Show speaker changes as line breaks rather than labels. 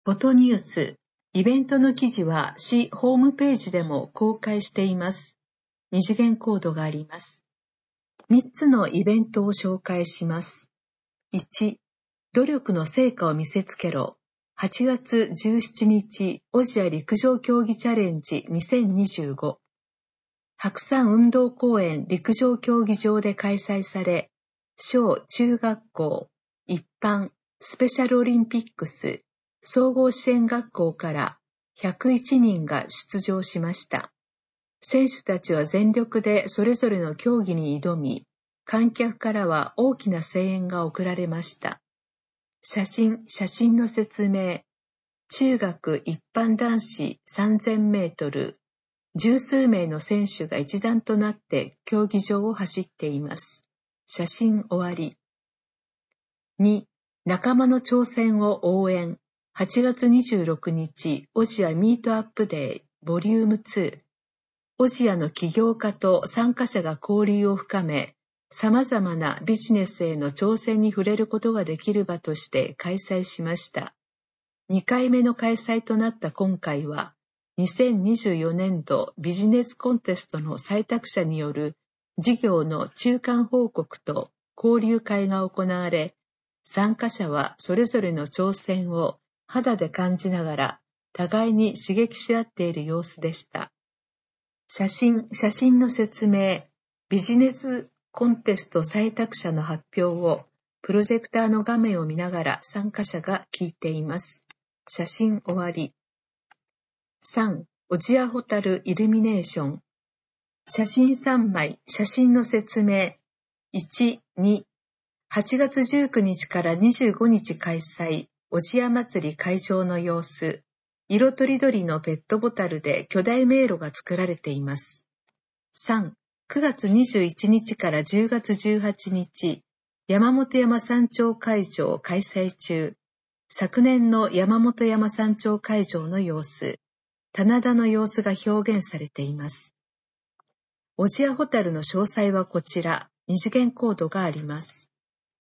フォトニュース、イベントの記事は市ホームページでも公開しています。二次元コードがあります。3つのイベントを紹介します。1、努力の成果を見せつけろ。8月17日、オジア陸上競技チャレンジ2025。白山運動公園陸上競技場で開催され、小中学校、一般、スペシャルオリンピックス、総合支援学校から101人が出場しました。選手たちは全力でそれぞれの競技に挑み、観客からは大きな声援が送られました。写真の説明。中学一般男子3000メートル。十数名の選手が一団となって競技場を走っています。写真終わり。2、仲間の挑戦を応援。8月26日、オジアミートアップデー、ボリューム2。オジアの起業家と参加者が交流を深め、様々なビジネスへの挑戦に触れることができる場として開催しました。2回目の開催となった今回は、2024年度ビジネスコンテストの採択者による事業の中間報告と交流会が行われ、参加者はそれぞれの挑戦を肌で感じながら互いに刺激し合っている様子でした。写真の説明、ビジネスコンテスト採択者の発表をプロジェクターの画面を見ながら参加者が聞いています。写真終わり。3、オジアホタルイルミネーション。写真3枚、写真の説明。1、2、8月19日から25日開催、オジア祭り会場の様子。色とりどりのペットボトルで巨大迷路が作られています。3、9月21日から10月18日、山本山山頂会場開催中。昨年の山本山山頂会場の様子、棚田の様子が表現されています。オジアホタルの詳細はこちら、二次元コードがあります。